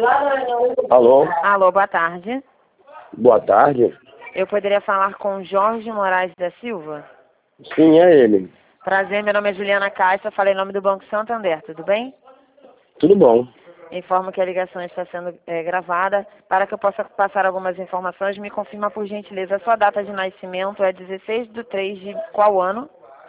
Alô? Alô, boa tarde. Boa tarde. Eu poderia falar com Jorge Moraes da Silva? Sim, é ele. Prazer, meu nome é Juliana Caixa, falei em nome do Banco Santander, tudo bem? Tudo bom. Informo que a ligação está sendo gravada. Para que eu possa passar algumas informações, me confirma por gentileza. A sua data de nascimento é 16/3 de qual ano?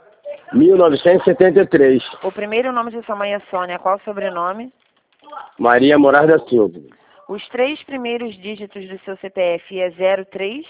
1973. O primeiro nome de sua mãe é Sônia, qual o sobrenome? Maria Moraes da Silva. Os 3 primeiros dígitos do seu CPF é 03?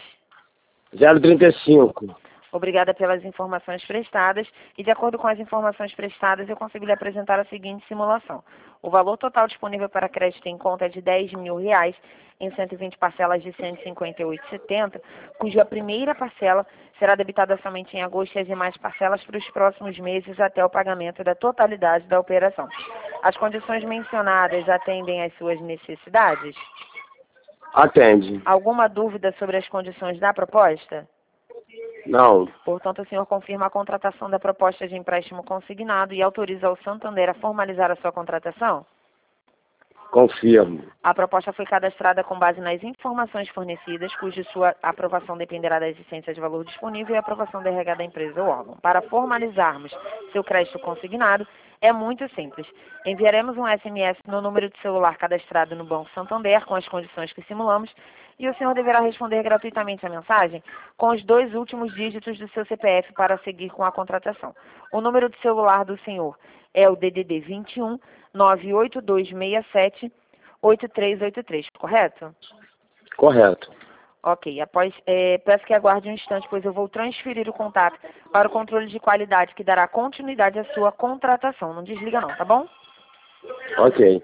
035. Obrigada pelas informações prestadas e, de acordo com as informações prestadas, eu consigo lhe apresentar a seguinte simulação. O valor total disponível para crédito em conta é de R$ 10.000 em 120 parcelas de R$ 158,70, cuja primeira parcela será debitada somente em agosto e as demais parcelas para os próximos meses até o pagamento da totalidade da operação. As condições mencionadas atendem às suas necessidades? Atende. Alguma dúvida sobre as condições da proposta? Não. Portanto, o senhor confirma a contratação da proposta de empréstimo consignado e autoriza o Santander a formalizar a sua contratação? Confirmo. A proposta foi cadastrada com base nas informações fornecidas, cuja sua aprovação dependerá da existência de valor disponível e aprovação da RH da empresa ou órgão. Para formalizarmos seu crédito consignado, é muito simples. Enviaremos um SMS no número de celular cadastrado no Banco Santander com as condições que simulamos e o senhor deverá responder gratuitamente a mensagem com os 2 últimos dígitos do seu CPF para seguir com a contratação. O número de celular do senhor é o DDD 21 98267 8383, correto? Correto. Ok, peço que aguarde um instante, pois eu vou transferir o contato para o controle de qualidade, que dará continuidade à sua contratação. Não desliga não, tá bom? Ok.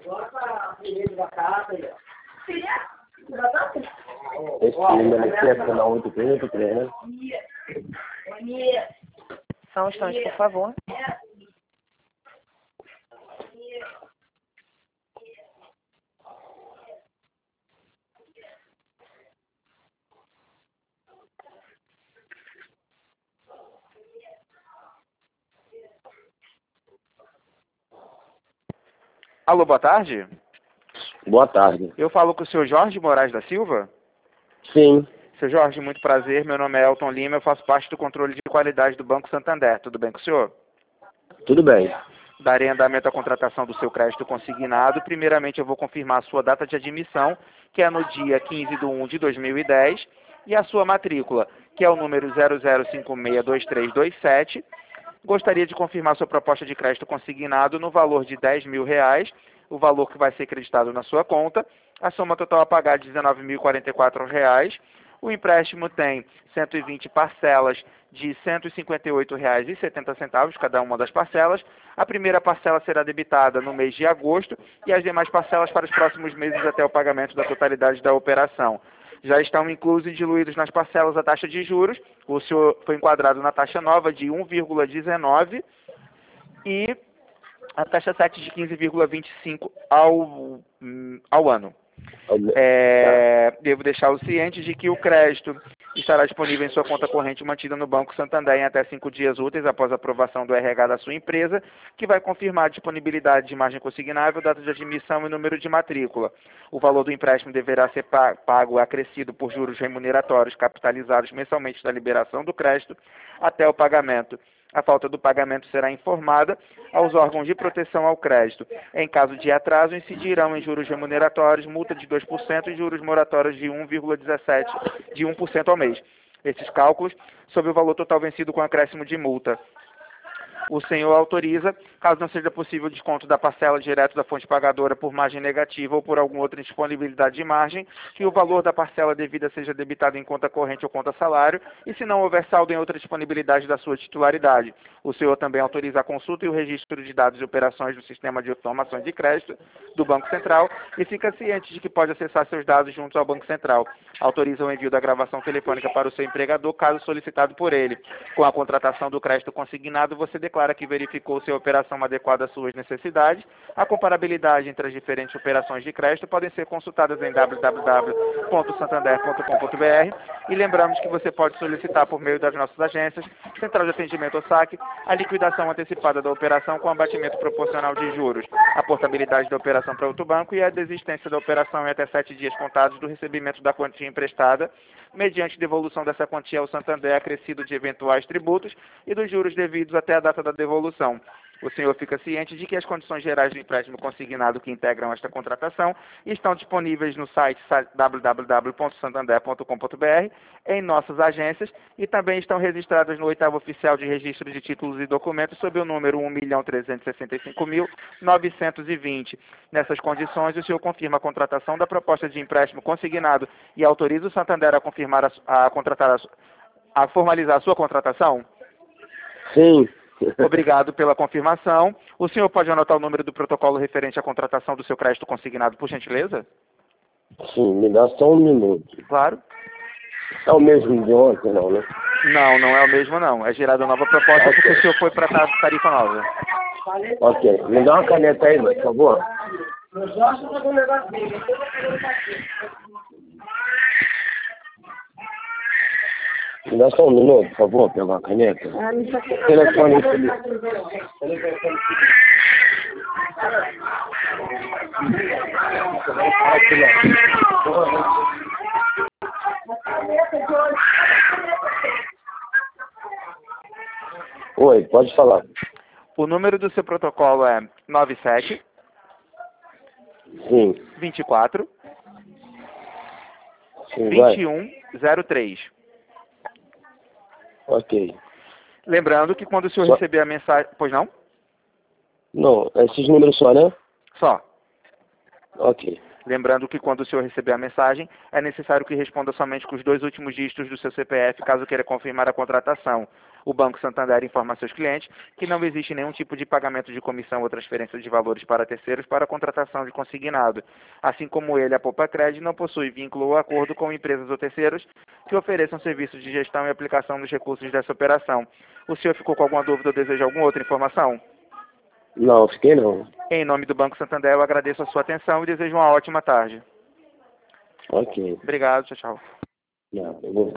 Esse número aqui é final 8383, né? Só um instante, por favor. Alô, boa tarde. Boa tarde. Eu falo com o senhor Jorge Moraes da Silva. Sim. Seu Jorge, muito prazer. Meu nome é Elton Lima, eu faço parte do controle de qualidade do Banco Santander. Tudo bem com o senhor? Tudo bem. Darei andamento à contratação do seu crédito consignado. Primeiramente, eu vou confirmar a sua data de admissão, que é no dia 15/1 de 2010, e a sua matrícula, que é o número 00562327. Gostaria de confirmar sua proposta de crédito consignado no valor de R$ 10.000, o valor que vai ser creditado na sua conta. A soma total a pagar de R$ 19.044. O empréstimo tem 120 parcelas de R$ 158,70 cada uma das parcelas. A primeira parcela será debitada no mês de agosto e as demais parcelas para os próximos meses até o pagamento da totalidade da operação. Já estão inclusos e diluídos nas parcelas a taxa de juros. O senhor foi enquadrado na taxa nova de 1,19 e a taxa 7 de 15,25 ao ano. Devo deixá-lo ciente de que o crédito estará disponível em sua conta corrente mantida no Banco Santander em até 5 dias úteis após a aprovação do RH da sua empresa, que vai confirmar a disponibilidade de margem consignável, data de admissão e número de matrícula. O valor do empréstimo deverá ser pago acrescido por juros remuneratórios capitalizados mensalmente da liberação do crédito até o pagamento. A falta do pagamento será informada aos órgãos de proteção ao crédito. Em caso de atraso, incidirão em juros remuneratórios, multa de 2% e juros moratórios de 1,17% de 1% ao mês. Esses cálculos sobre o valor total vencido com acréscimo de multa. O senhor autoriza, caso não seja possível o desconto da parcela direto da fonte pagadora por margem negativa ou por alguma outra indisponibilidade de margem, que o valor da parcela devida seja debitado em conta corrente ou conta salário, e se não houver saldo em outra disponibilidade da sua titularidade. O senhor também autoriza a consulta e o registro de dados e operações do sistema de informações de crédito do Banco Central e fica ciente de que pode acessar seus dados junto ao Banco Central. Autoriza o envio da gravação telefônica para o seu empregador, caso solicitado por ele. Com a contratação do crédito consignado, você declara declara que verificou se a operação adequada às suas necessidades. A comparabilidade entre as diferentes operações de crédito podem ser consultadas em www.santander.com.br e lembramos que você pode solicitar por meio das nossas agências, Central de Atendimento ou SAC, a liquidação antecipada da operação com abatimento proporcional de juros, a portabilidade da operação para outro banco e a desistência da operação em até 7 dias contados do recebimento da quantia emprestada, mediante devolução dessa quantia ao Santander acrescido de eventuais tributos e dos juros devidos até a data da devolução. O senhor fica ciente de que as condições gerais do empréstimo consignado que integram esta contratação estão disponíveis no site www.santander.com.br, em nossas agências, e também estão registradas no 8º Oficial de Registro de Títulos e Documentos sob o número 1.365.920. Nessas condições, o senhor confirma a contratação da proposta de empréstimo consignado e autoriza o Santander a confirmar a formalizar a sua contratação? Sim. Obrigado pela confirmação. O senhor pode anotar o número do protocolo referente à contratação do seu crédito consignado, por gentileza? Sim, me dá só um minuto. Claro. É o mesmo de ontem, não, né? Não, não é o mesmo não. É gerada nova proposta porque o senhor foi para a tarifa nova. Ok. Me dá uma caneta aí, por favor. Me dá só um minuto, por favor, pegar uma caneta. Telefone infeliz. Oi, pode falar. O número do seu protocolo é 97 Sim. 24 Sim, vai. 2103. Ok. Lembrando que quando o senhor Só... receber a mensagem... Pois não? Não, esses números só, né? Só. Ok. Lembrando que quando o senhor receber a mensagem, é necessário que responda somente com os 2 últimos dígitos do seu CPF, caso queira confirmar a contratação. O Banco Santander informa a seus clientes que não existe nenhum tipo de pagamento de comissão ou transferência de valores para terceiros para a contratação de consignado. Assim como ele, a Poupa Cred, não possui vínculo ou acordo com empresas ou terceiros que ofereçam serviços de gestão e aplicação dos recursos dessa operação. O senhor ficou com alguma dúvida ou deseja alguma outra informação? Não, fiquei não. Em nome do Banco Santander, eu agradeço a sua atenção e desejo uma ótima tarde. Ok. Obrigado, tchau, tchau. Não, eu vou...